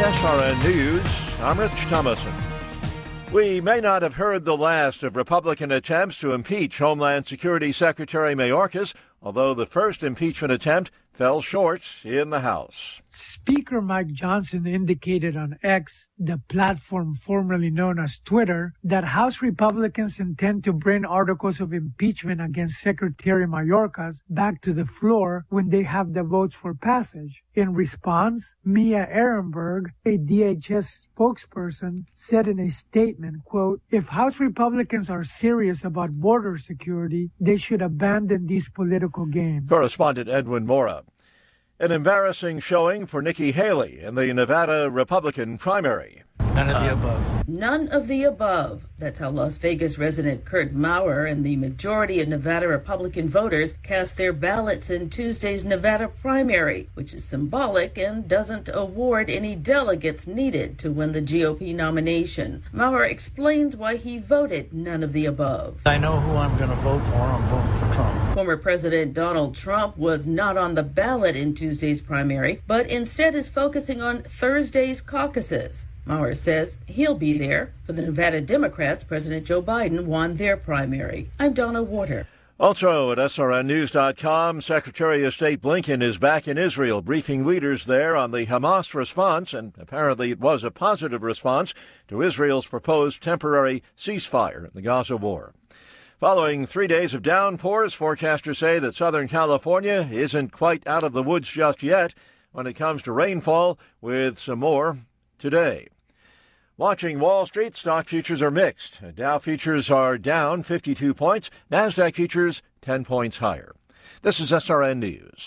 SRN News, I'm Rich Thomason. We may not have heard the last of Republican attempts to impeach Homeland Security Secretary Mayorkas, although the first impeachment attempt fell short in the House. Speaker Mike Johnson indicated on X, the platform formerly known as Twitter, that House Republicans intend to bring articles of impeachment against Secretary Mayorkas back to the floor when they have the votes for passage. In response, Mia Ehrenberg, a DHS spokesperson, said in a statement, quote, "If House Republicans are serious about border security, they should abandon these political games." Correspondent Edwin Mora. An embarrassing showing for Nikki Haley in the Nevada Republican primary. None of the above. None of the above. That's how Las Vegas resident Kurt Maurer and the majority of Nevada Republican voters cast their ballots in Tuesday's Nevada primary, which is symbolic and doesn't award any delegates needed to win the GOP nomination. Maurer explains why he voted none of the above. I know who I'm going to vote for. I'm voting for Trump. Former President Donald Trump was not on the ballot in Tuesday's primary, but instead is focusing on Thursday's caucuses. Maurer says he'll be there. For the Nevada Democrats, President Joe Biden won their primary. I'm Donna Warder. Also at SRNnews.com, Secretary of State Blinken is back in Israel, briefing leaders there on the Hamas response, and apparently it was a positive response to Israel's proposed temporary ceasefire in the Gaza war. Following 3 days of downpours, forecasters say that Southern California isn't quite out of the woods just yet when it comes to rainfall, with some more today. Watching Wall Street, stock futures are mixed. Dow futures are down 52 points. NASDAQ futures 10 points higher. This is SRN News.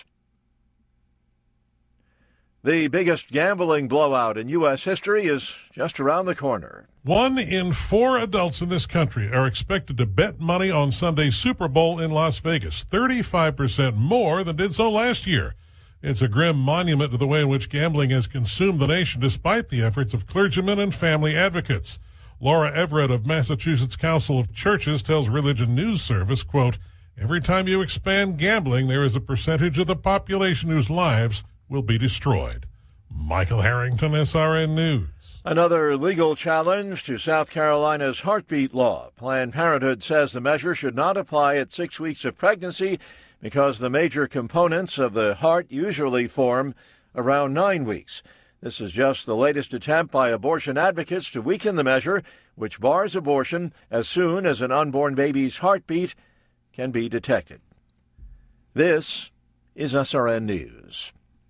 The biggest gambling blowout in U.S. history is just around the corner. 1 in 4 adults in this country are expected to bet money on Sunday's Super Bowl in Las Vegas, 35% more than did so last year. It's a grim monument to the way in which gambling has consumed the nation, despite the efforts of clergymen and family advocates. Laura Everett of Massachusetts Council of Churches tells Religion News Service, quote, "Every time you expand gambling, there is a percentage of the population whose lives will be destroyed." Michael Harrington, SRN News. Another legal challenge to South Carolina's heartbeat law. Planned Parenthood says the measure should not apply at 6 weeks of pregnancy because the major components of the heart usually form around 9 weeks. This is just the latest attempt by abortion advocates to weaken the measure, which bars abortion as soon as an unborn baby's heartbeat can be detected. This is SRN News.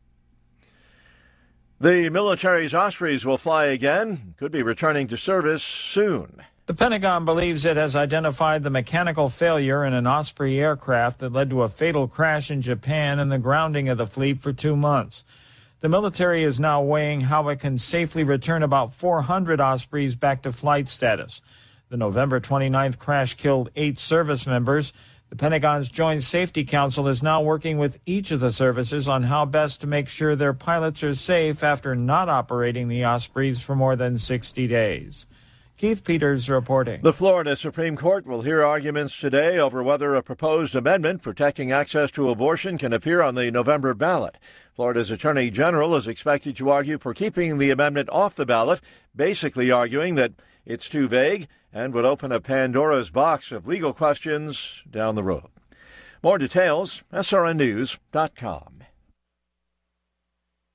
The military's Ospreys will fly again, could be returning to service soon. The Pentagon believes it has identified the mechanical failure in an Osprey aircraft that led to a fatal crash in Japan and the grounding of the fleet for 2 months. The military is now weighing how it can safely return about 400 Ospreys back to flight status. The November 29th crash killed 8 service members. The Pentagon's Joint Safety Council is now working with each of the services on how best to make sure their pilots are safe after not operating the Ospreys for more than 60 days. Keith Peters reporting. The Florida Supreme Court will hear arguments today over whether a proposed amendment protecting access to abortion can appear on the November ballot. Florida's Attorney General is expected to argue for keeping the amendment off the ballot, basically arguing that it's too vague and would open a Pandora's box of legal questions down the road. More details, srnnews.com.